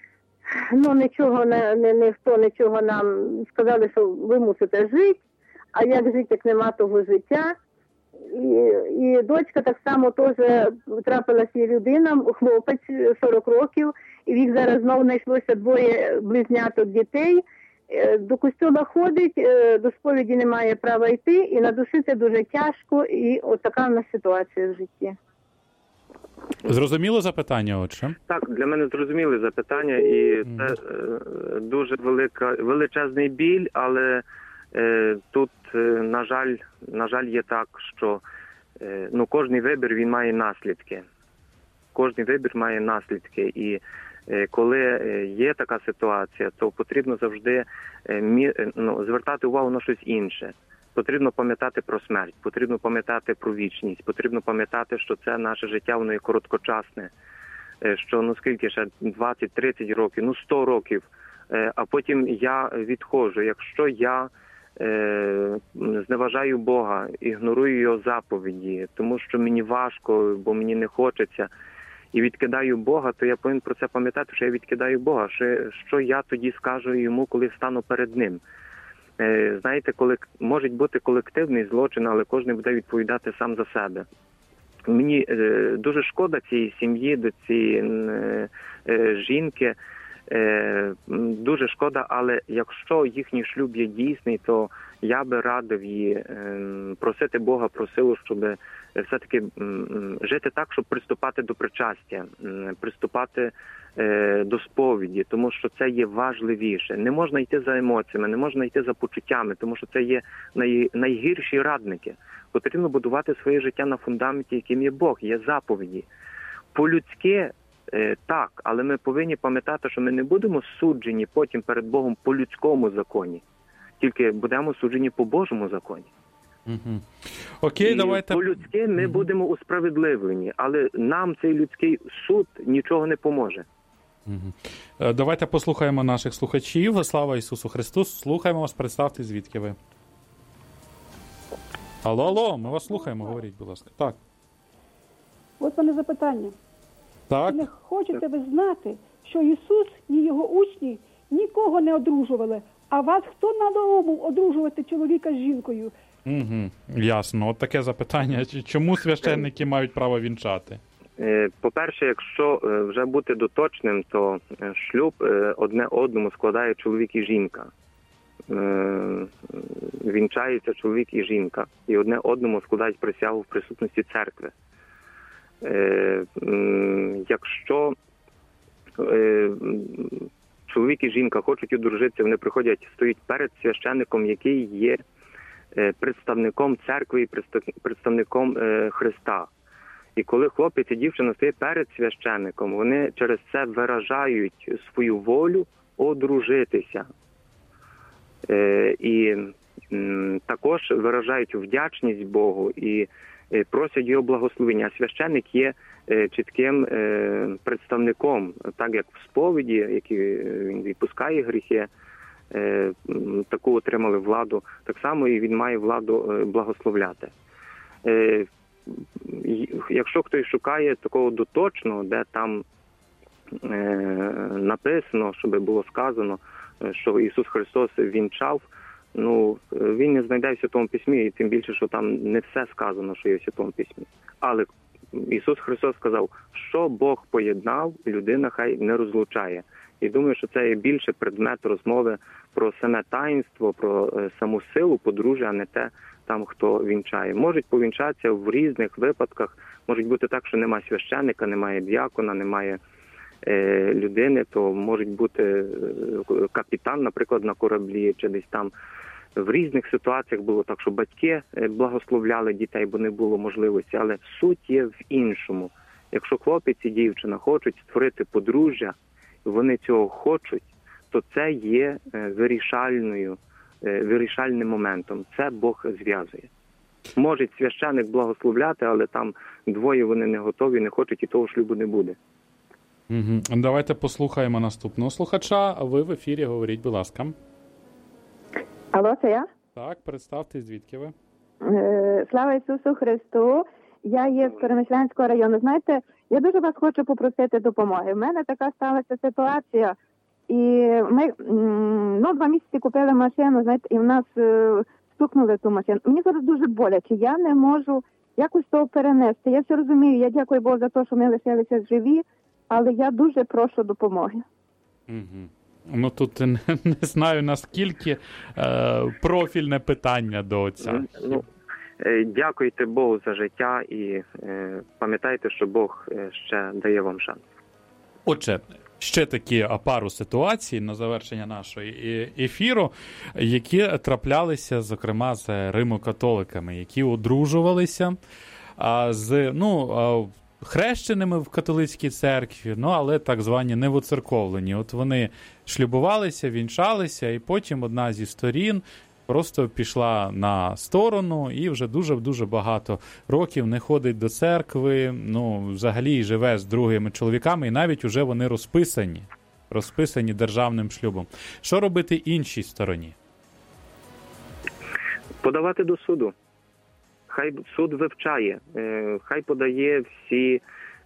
ну нічого, не, не, ніхто нічого нам, сказали, що ви мусите жити, а як жити, як нема того життя. І, і дочка так само теж трапилася їй людина, хлопець сорок років, і в їх зараз знову знайшлося двоє близняток дітей. До костюла ходить, до сповіді не має права йти, і на душі це дуже тяжко, і от така в нас ситуація в житті. Зрозуміло запитання, отже? Так, для мене зрозуміле запитання, і це е, дуже велика, величезний біль, але е, тут, е, на жаль, на жаль, є так, що е, ну, кожний вибір, він має наслідки. Кожний вибір має наслідки, і коли є така ситуація, то потрібно завжди ну, звертати увагу на щось інше. Потрібно пам'ятати про смерть, потрібно пам'ятати про вічність, потрібно пам'ятати, що це наше життя, воно є короткочасне, що ну скільки ще двадцять-тридцять років, ну сто років, а потім я відходжу. Якщо я е, зневажаю Бога, ігнорую його заповіді, тому що мені важко, бо мені не хочеться, і відкидаю Бога, то я повинен про це пам'ятати, що я відкидаю Бога. Що, що я тоді скажу йому, коли стану перед ним? Е, знаєте, коли може бути колективний злочин, але кожен буде відповідати сам за себе. Мені е, дуже шкода цієї сім'ї, до цієї е, е, жінки. Е, дуже шкода, але якщо їхній шлюб є дійсний, то я би радив їй просити Бога про силу, щоб все-таки жити так, щоб приступати до причастя, приступати до сповіді, тому що це є важливіше. Не можна йти за емоціями, не можна йти за почуттями, тому що це є най, найгірші радники. Потрібно будувати своє життя на фундаменті, яким є Бог, є заповіді. По-людськи так, але ми повинні пам'ятати, що ми не будемо суджені потім перед Богом по людському законі, тільки будемо суджені по Божому законі. Угу. Окей, і давайте. По-людськи ми угу. будемо усправедливлені, але нам цей людський суд нічого не поможе. Угу. Давайте послухаємо наших слухачів. Слава Ісусу Христу. Слухаємо вас, представте, звідки ви. Алло, алло, ми вас слухаємо, говоріть, будь ласка. Так. От мене запитання. Так. Чи не хочете ви знати, що Ісус і Його учні нікого не одружували, а вас хто надумав одружувати чоловіка з жінкою? Угу. Ясно. От таке запитання. Чому священники мають право вінчати? По-перше, якщо вже бути доточним, то шлюб одне одному складає чоловік і жінка. Вінчаються чоловік і жінка. І одне одному складають присягу в присутності церкви. Якщо чоловік і жінка хочуть одружитися, вони приходять, стоять перед священником, який є представником церкви і представником Христа. І коли хлопець і дівчина стоять перед священником, вони через це виражають свою волю одружитися. І також виражають вдячність Богу і просять його благословення. А священник є чітким представником, так як в сповіді, який він відпускає гріхи, таку отримали владу, так само і він має владу благословляти. Якщо хтось шукає такого доточного, де там написано, щоб було сказано, що Ісус Христос вінчав, ну, він не знайде в Святому Письмі, і тим більше, що там не все сказано, що є в Святому Письмі. Але Ісус Христос сказав, що Бог поєднав, людина хай не розлучає. І думаю, що це є більше предмет розмови про саме таїнство, про саму силу подружжя, а не те, там, хто вінчає. Можуть повінчатися в різних випадках. Може бути так, що немає священника, немає діакона, немає е, людини, то може бути капітан, наприклад, на кораблі, чи десь там. В різних ситуаціях було так, що батьки благословляли дітей, бо не було можливості. Але суть є в іншому. Якщо хлопець і дівчина хочуть створити подружжя, вони цього хочуть, то це є вирішальною, вирішальним моментом. Це Бог зв'язує. Може священик благословляти, але там двоє вони не готові, не хочуть, і того шлюбу не буде. Угу. Давайте послухаємо наступного слухача. А ви в ефірі, говоріть, будь ласка. Алло, це я? Так, представте, звідки ви? Е, слава Ісусу Христу. Я є з Перемишлянського району. Знаєте, я дуже вас хочу попросити допомоги. В мене така сталася ситуація, і ми ну, два місяці купили машину, знаєте, і в нас е, стукнули ту машину. Мені зараз дуже боляче, я не можу якось того перенести. Я все розумію, я дякую Богу за те, що ми лишилися живі, але я дуже прошу допомоги. Угу. Ну, тут не, не знаю, наскільки е, профільне питання до отця. Ну, дякуйте Богу за життя і е, пам'ятайте, що Бог ще дає вам шанс. Отже, ще такі пару ситуацій на завершення нашої ефіру, які траплялися, зокрема, з римокатоликами, які одружувалися а, з, ну, а, хрещеними в католицькій церкві, ну, але так звані невоцерковлені. От вони шлюбувалися, вінчалися, і потім одна зі сторін просто пішла на сторону і вже дуже-дуже багато років не ходить до церкви, ну, взагалі живе з другими чоловіками, і навіть уже вони розписані, розписані державним шлюбом. Що робити іншій стороні? Подавати до суду. Хай суд вивчає, хай подає всі,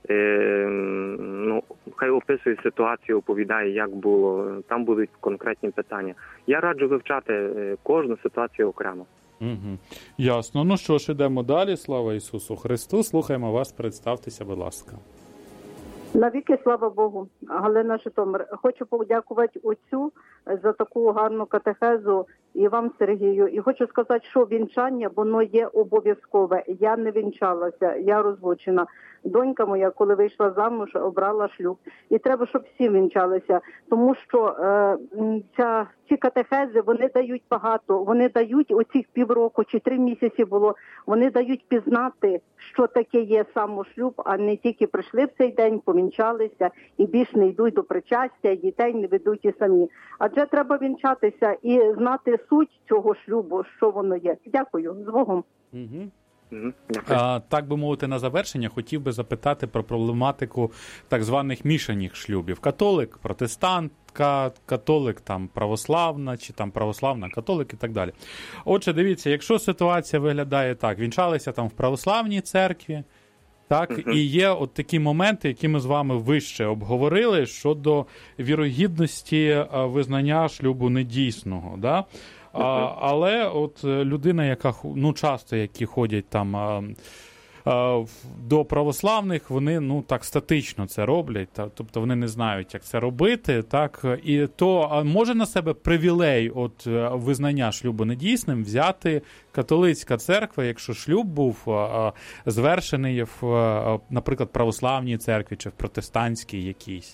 ну, хай описує ситуацію, оповідає, як було. Там будуть конкретні питання. Я раджу вивчати кожну ситуацію окремо. Угу. Ясно. Ну що ж, ідемо далі. Слава Ісусу Христу. Слухаємо вас. Представтеся, будь ласка. Навіки, слава Богу. Галина Житомир. Хочу подякувати отцю за таку гарну катехезу І вам, Сергію, і хочу сказати, що вінчання, воно є обов'язкове. Я не вінчалася, я розлучена. Донька моя, коли вийшла замуж, обрала шлюб. І треба, щоб всі вінчалися, тому що е, ця, ці катехези, вони дають багато. Вони дають оцих півроку чи три місяці було, вони дають пізнати, що таке є самошлюб, а не тільки прийшли в цей день, повінчалися і більш не йдуть до причастя, і дітей не ведуть і самі. Адже треба вінчатися і знати суть цього шлюбу, що воно є. Дякую. З Богом. Угу. А, так би мовити, на завершення хотів би запитати про проблематику так званих мішаних шлюбів. Католик, протестант, католик, там православна, чи там православна, католик і так далі. Отже, дивіться, якщо ситуація виглядає так, вінчалися там в православній церкві, так, uh-huh. і є от такі моменти, які ми з вами вище обговорили щодо вірогідності визнання шлюбу недійсного, да? Uh-huh. А, але от людина, яка, ну, часто, які ходять там а, а, до православних, вони, ну, так статично це роблять, та, тобто вони не знають, як це робити, так, і то а може на себе привілей от визнання шлюбу недійсним взяти католицька церква, якщо шлюб був а, звершений в, а, наприклад, православній церкві чи в протестантській якійсь?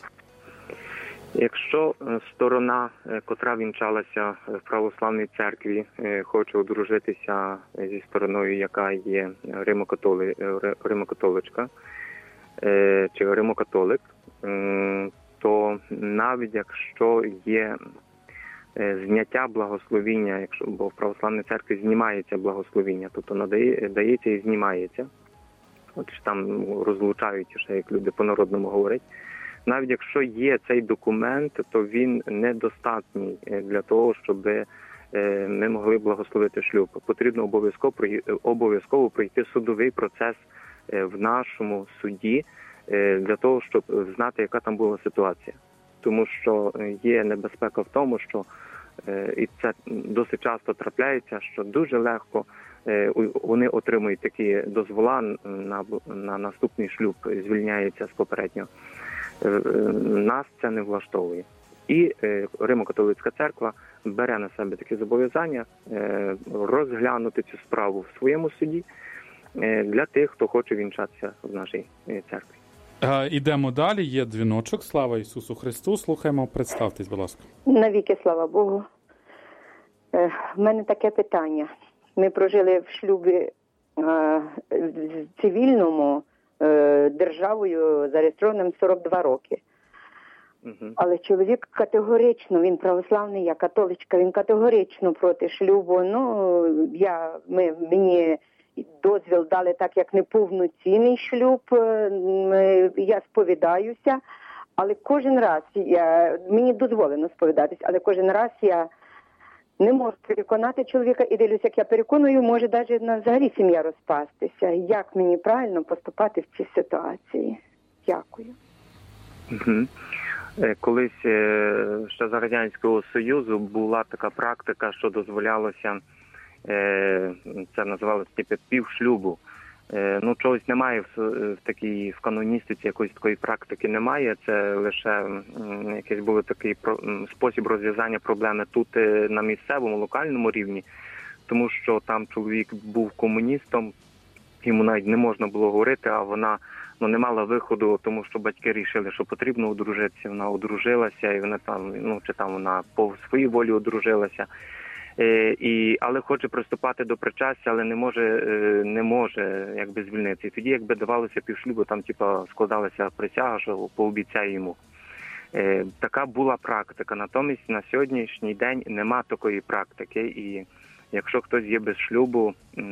Якщо сторона, котра вінчалася в православній церкві, хоче одружитися зі стороною, яка є римокатоли, римокатоличка чи римокатолик, то навіть якщо є зняття благословіння, якщо, бо в православній церкві знімається благословіння, тобто надає, дається і знімається, от там розлучають, ще як люди по-народному говорять, навіть якщо є цей документ, то він недостатній для того, щоб ми могли благословити шлюб. Потрібно обов'язково, обов'язково пройти судовий процес в нашому суді для того, щоб знати, яка там була ситуація. Тому що є небезпека в тому, що, і це досить часто трапляється, що дуже легко вони отримують такі дозвола на, на наступний шлюб, звільняються з попереднього. Нас це не влаштовує. І Римо-католицька церква бере на себе такі зобов'язання розглянути цю справу в своєму суді для тих, хто хоче вінчатися в нашій церкві. Ідемо далі. Є дзвіночок. Слава Ісусу Христу. Слухаємо. Представтесь, будь ласка. Навіки слава Богу. В мене таке питання. Ми прожили в шлюбі цивільному, державою зареєстрованим сорок два роки. Uh-huh. Але чоловік категорично, він православний, я католичка, він категорично проти шлюбу. Ну, я, ми, мені дозвіл дали так, як неповноцінний шлюб, я сповідаюся, але кожен раз, я, мені дозволено сповідатись, але кожен раз я не можу переконати чоловіка і дивлюся, як я переконую, може навіть взагалі сім'я розпастися. Як мені правильно поступати в цій ситуації? Дякую. Угу. Колись ще за Радянського Союзу була така практика, що дозволялося, це називалося типу півшлюбу. Ну, чогось немає в, в такій в каноністиці, якоїсь такої практики немає. Це лише якийсь був такий про, спосіб розв'язання проблеми тут на місцевому, локальному рівні, тому що там чоловік був комуністом, йому навіть не можна було говорити, а вона ну не мала виходу, тому що батьки рішили, що потрібно одружитися. Вона одружилася, і вона там, ну чи там вона по своїй волі одружилася. Е, і, але хоче приступати до причастя, але не може, е, не може якби звільнитися. І тоді, якби давалося півшлюбу, там типа складалася присяга, що пообіцяє йому. Е, така була практика. Натомість на сьогоднішній день нема такої практики. І якщо хтось є без шлюбу,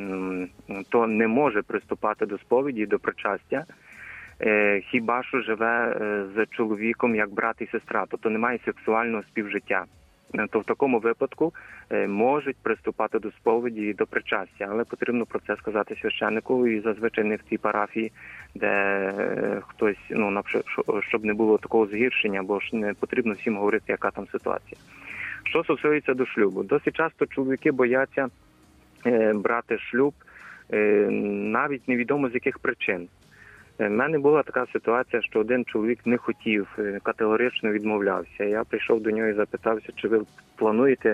то не може приступати до сповіді, до причастя, е, хіба що живе з чоловіком як брат і сестра, тобто немає сексуального співжиття. То в такому випадку можуть приступати до сповіді і до причастя, але потрібно про це сказати священнику, і зазвичай не в цій парафії, де хтось, ну, щоб не було такого згіршення, бо ж не потрібно всім говорити, яка там ситуація. Що стосується до шлюбу, досить часто чоловіки бояться брати шлюб, навіть невідомо з яких причин. У мене була така ситуація, що один чоловік не хотів, категорично відмовлявся. Я прийшов до нього і запитався, чи ви плануєте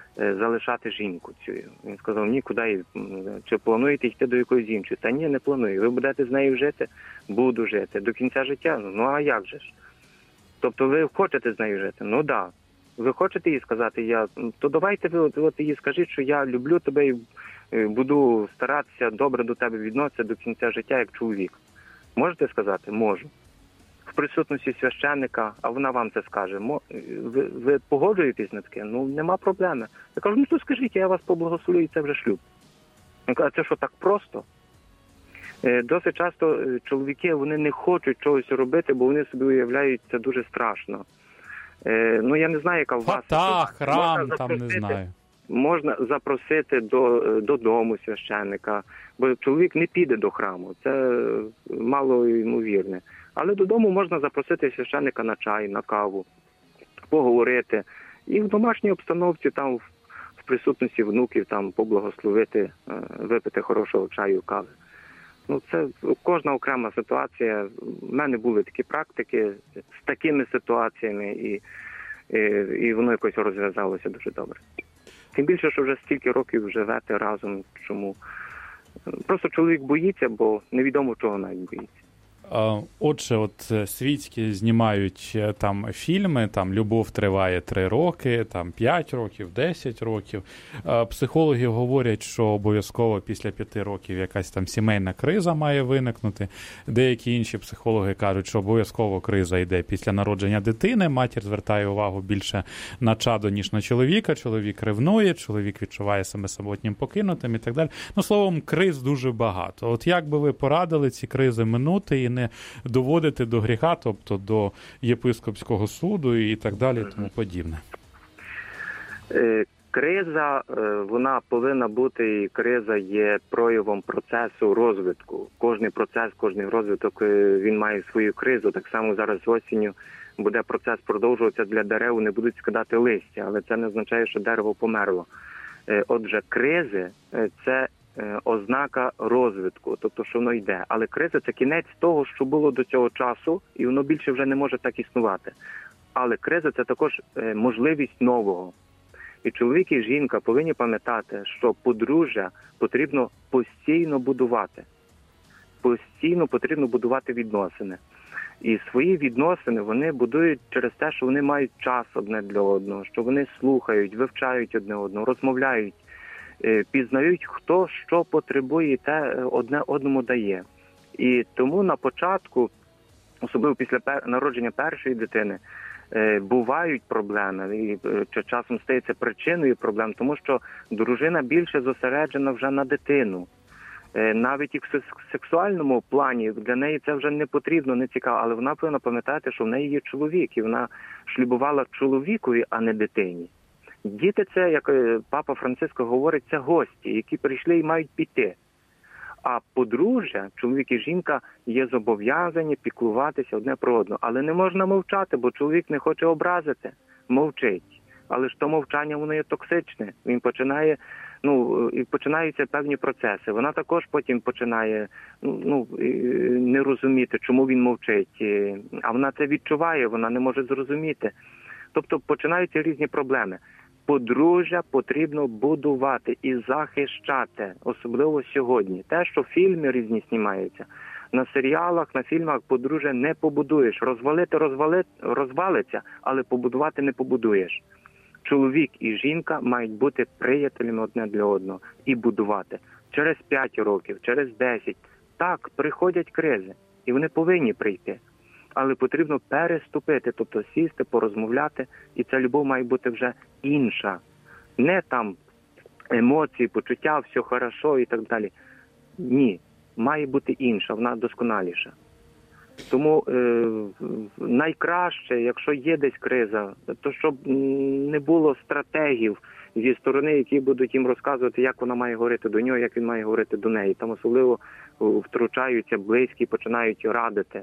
залишати жінку цю. Він сказав, ні, куди, чи плануєте йти до якоїсь іншої? Та ні, не планую. Ви будете з нею жити? Буду жити. До кінця життя? Ну, а як же ж? Тобто ви хочете з нею жити? Ну, так. Да. Ви хочете їй сказати, я, то давайте ви от, от їй скажіть, що я люблю тебе і буду старатися добре до тебе відноситися до кінця життя як чоловік. Можете сказати? Можу. В присутності священника, а вона вам це скаже. Ви, ви погоджуєтесь на таке? Ну, нема проблеми. Я кажу, ну то скажіть, я вас поблагословлю, і це вже шлюб. Я кажу, а це що, так просто? Досить часто чоловіки, вони не хочуть чогось робити, бо вони собі уявляють, це дуже страшно. Ну, я не знаю, яка у вас... Фатах, храм, там, не знаю. Можна запросити до, додому священника, бо чоловік не піде до храму, це мало ймовірне. Але додому можна запросити священника на чай, на каву, поговорити. І в домашній обстановці, там, в присутності внуків, там, поблагословити, випити хорошого чаю, кави. Ну, це кожна окрема ситуація. У мене були такі практики з такими ситуаціями, і, і, і воно якось розв'язалося дуже добре. Тим більше, що вже стільки років живете разом, чому просто чоловік боїться, бо невідомо чого навіть боїться. Отже, от світські знімають там фільми, там любов триває три роки, там п'ять років, десять років. Психологи говорять, що обов'язково після п'яти років якась там сімейна криза має виникнути. Деякі інші психологи кажуть, що обов'язково криза йде після народження дитини. Матір звертає увагу більше на чадо, ніж на чоловіка. Чоловік ревнує, чоловік відчуває себе самотнім, покинутим і так далі. Ну, словом, криз дуже багато. От як би ви порадили ці кризи минути і не доводити до гріха, тобто до єпископського суду і так далі, тому подібне? Криза, вона повинна бути, і криза є проявом процесу розвитку. Кожний процес, кожний розвиток, він має свою кризу. Так само зараз осінню буде процес продовжуватися, для дерев не будуть скидати листя, але це не означає, що дерево померло. Отже, кризи – це ознака розвитку, тобто, що воно йде. Але криза – це кінець того, що було до цього часу, і воно більше вже не може так існувати. Але криза – це також можливість нового. І чоловік і жінка повинні пам'ятати, що подружжя потрібно постійно будувати. Постійно потрібно будувати відносини. І свої відносини вони будують через те, що вони мають час одне для одного, що вони слухають, вивчають одне одного, розмовляють, пізнають, хто що потребує, і те одне одному дає. І тому на початку, особливо після народження першої дитини, бувають проблеми, і часом стається причиною проблем, тому що дружина більше зосереджена вже на дитину. Навіть і в сексуальному плані для неї це вже не потрібно, не цікаво, але вона повинна пам'ятати, що в неї є чоловік, і вона шлюбувала чоловікові, а не дитині. Діти – це, як папа Франциско говорить, це гості, які прийшли і мають піти. А подружжя, чоловік і жінка, є зобов'язані піклуватися одне про одного. Але не можна мовчати, бо чоловік не хоче образити. Мовчить. Але ж то мовчання, воно є токсичне. Він починає, ну, і починаються певні процеси. Вона також потім починає, ну, не розуміти, чому він мовчить. А вона це відчуває, вона не може зрозуміти. Тобто починаються різні проблеми. Подружжя потрібно будувати і захищати, особливо сьогодні. Те, що фільми різні знімаються, на серіалах, на фільмах подружжя не побудуєш. Розвалити розвали, розвалиться, але побудувати не побудуєш. Чоловік і жінка мають бути приятелями одне для одного і будувати. Через п'ять років, через десять. Так, приходять кризи, і вони повинні прийти. Але потрібно переступити, тобто сісти, порозмовляти, і ця любов має бути вже інша. Не там емоції, почуття, все хорошо і так далі. Ні, має бути інша, вона досконаліша. Тому е, найкраще, якщо є десь криза, то щоб не було стратегів зі сторони, які будуть їм розказувати, як вона має говорити до нього, як він має говорити до неї. Там особливо втручаються близькі, починають радити.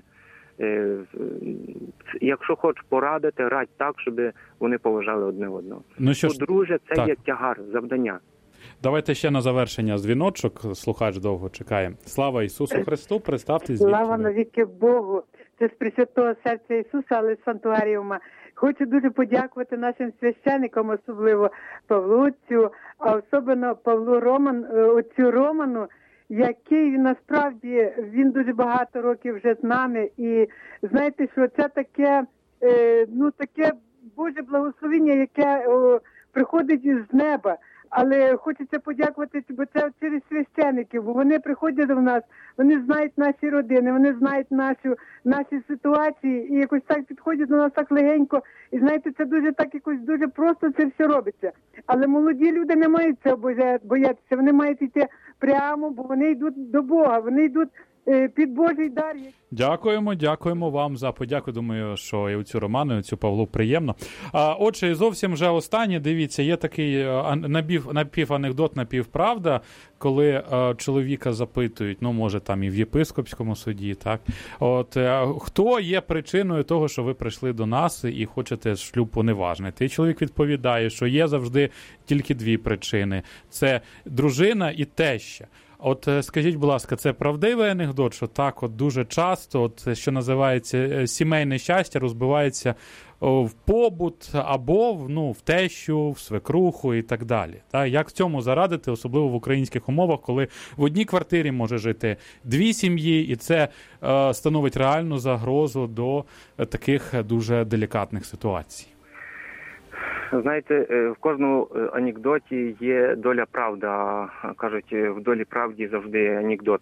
Якщо хочеш порадити, радь так, щоб вони поважали одне одного. Ну, що ж, подружжя – це так. є тягар, завдання. Давайте ще на завершення дзвіночок, слухач довго чекає. Слава Ісусу Христу, представтесь. Слава навіки Богу. Це з Пресвятого серця Ісуса, але з Сантуаріума. Хочу дуже подякувати нашим священникам, особливо Павлуцю, а особливо Павлу Роман, отцю Роману, який насправді, він дуже багато років вже з нами. І знаєте, що це таке, ну таке Боже благословення, яке о, приходить з неба. Але хочеться подякувати, бо це через священиків, бо вони приходять до нас, вони знають наші родини, вони знають нашу, наші ситуації і якось так підходять до нас так легенько. І знаєте, це дуже так якось дуже просто це все робиться. Але молоді люди не мають цього боятися, вони мають йти прямо, бо вони йдуть до Бога, вони йдуть під Божий дар. Дякуємо, дякуємо вам за подяку. Думаю, що і у цю Роману, і у цю Павлу приємно. А, отже, і зовсім вже останнє, дивіться, є такий напів, напів-анекдот, напівправда, коли а, чоловіка запитують, ну, може, там і в єпископському суді, так, от, а, хто є причиною того, що ви прийшли до нас і хочете шлюб уневажнити? І чоловік відповідає, що є завжди тільки дві причини. Це дружина і теща. От скажіть, будь ласка, це правдивий анекдот, що так от дуже часто, от, що називається сімейне щастя, розбивається в побут або ну, в тещу, в свекруху і так далі. Так? Як в цьому зарадити, особливо в українських умовах, коли в одній квартирі може жити дві сім'ї, і це е, становить реальну загрозу до таких дуже делікатних ситуацій? Знаєте, в кожному анекдоті є доля правди, а кажуть, в долі правди завжди анекдот.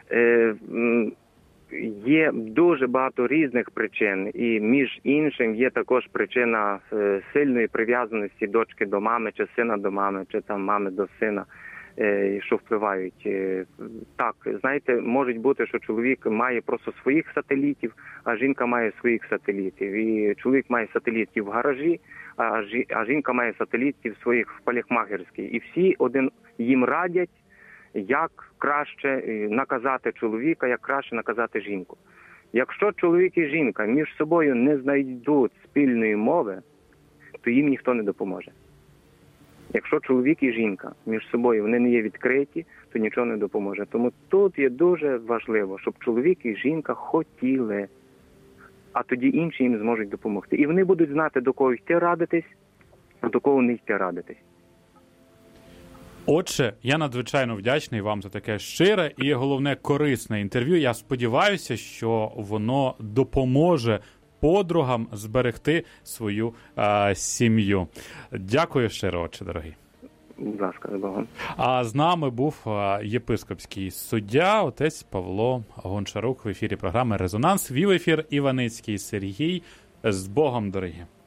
Є дуже багато різних причин, і між іншим є також причина сильної прив'язаності дочки до мами, чи сина до мами, чи там мами до сина, що впливають. Так, знаєте, може бути, що чоловік має просто своїх сателітів, а жінка має своїх сателітів. І чоловік має сателітів в гаражі, а жінка має сателітів своїх в парикмахерській. І всі один їм радять, як краще наказати чоловіка, як краще наказати жінку. Якщо чоловік і жінка між собою не знайдуть спільної мови, то їм ніхто не допоможе. Якщо чоловік і жінка між собою вони не є відкриті, то нічого не допоможе. Тому тут є дуже важливо, щоб чоловік і жінка хотіли, а тоді інші їм зможуть допомогти. І вони будуть знати, до кого йти радитись, а до кого не йти радитись. Отже, я надзвичайно вдячний вам за таке щире і, головне, корисне інтерв'ю. Я сподіваюся, що воно допоможе подругам зберегти свою а, сім'ю. Дякую щиро, отче, дорогий. Будь ласка, з Богом. А з нами був а, єпископський суддя, отець Павло Гончарук в ефірі програми «Резонанс». Вів ефір Іваницький Сергій. З Богом, дорогі.